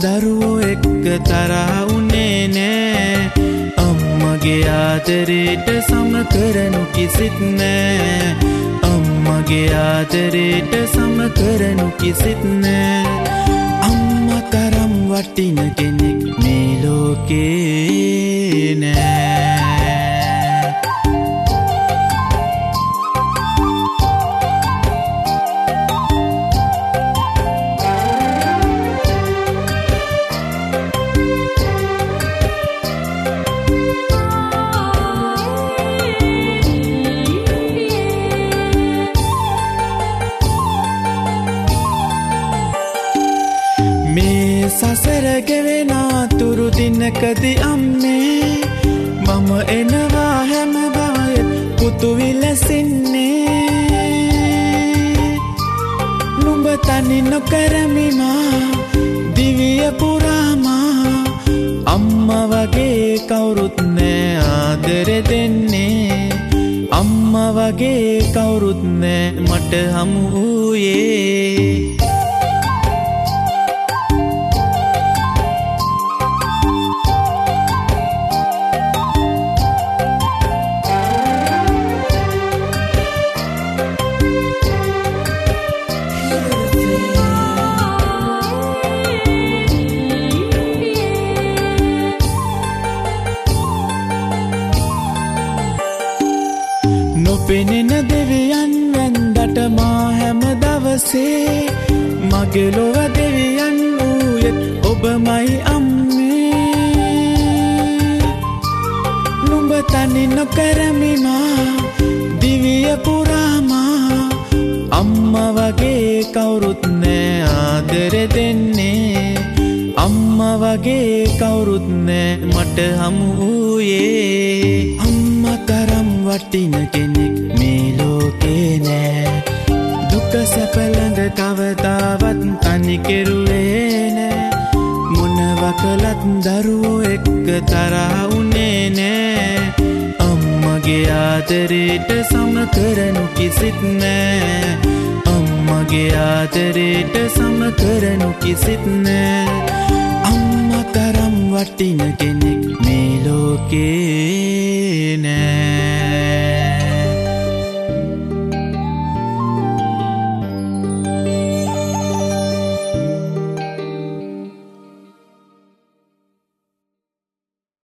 දරුවෝ එක්ක තරහ උනේ නෑ අම්මගේ ආදරේට සම කරනු කිසිත් නෑ අම්මගේ ආදරේට සම කරනු කිසිත් නෑ අම්මා තරම් වටින කෙනෙක් මේ ලෝකේ නෑ සසර ගෙවෙනාතුරු දිනකදි අම්මේ මම එනවා හැම බවයත් පුතු විලසින්නේ නුඹ තනි නොකරමිමා දිවිය පුරාමා අම්මා වගේ කවුරුත් නෑ ආදරෙ දෙන්නේ අම්මා වගේ කවුරුත් නෑ මට හමු වූයේ පෙනෙන දෙවියන් වැන්දට මා හැම දවසේ මගේ ලොව දෙවියන් වූයෙත් ඔබමයි අම්මේ නුඹ තනි නොකරමිමා දිවිය පුරාමා අම්මා වගේ කවුරුත් නෑ ආදරෙ දෙන්නේ අම්මා වගේ කවුරුත් නෑ මට හමු වූයේ අම්මා තරම් වටින කෙනෙක් මේ ලෝකේ නෑ දුක සැප ළඟ කවදාවත් තනි කෙරුවේ නෑ මොනව කළත් දරුවෝ එක්ක තරහ උනේ නෑ අම්මගේ ආදරේට සම කරනු කිසිත් නෑ අම්මගේ ආදරේට සම කරනු කිසිත් නෑ අම්මා තරම් වටින කෙනෙක් මේ ලෝකේ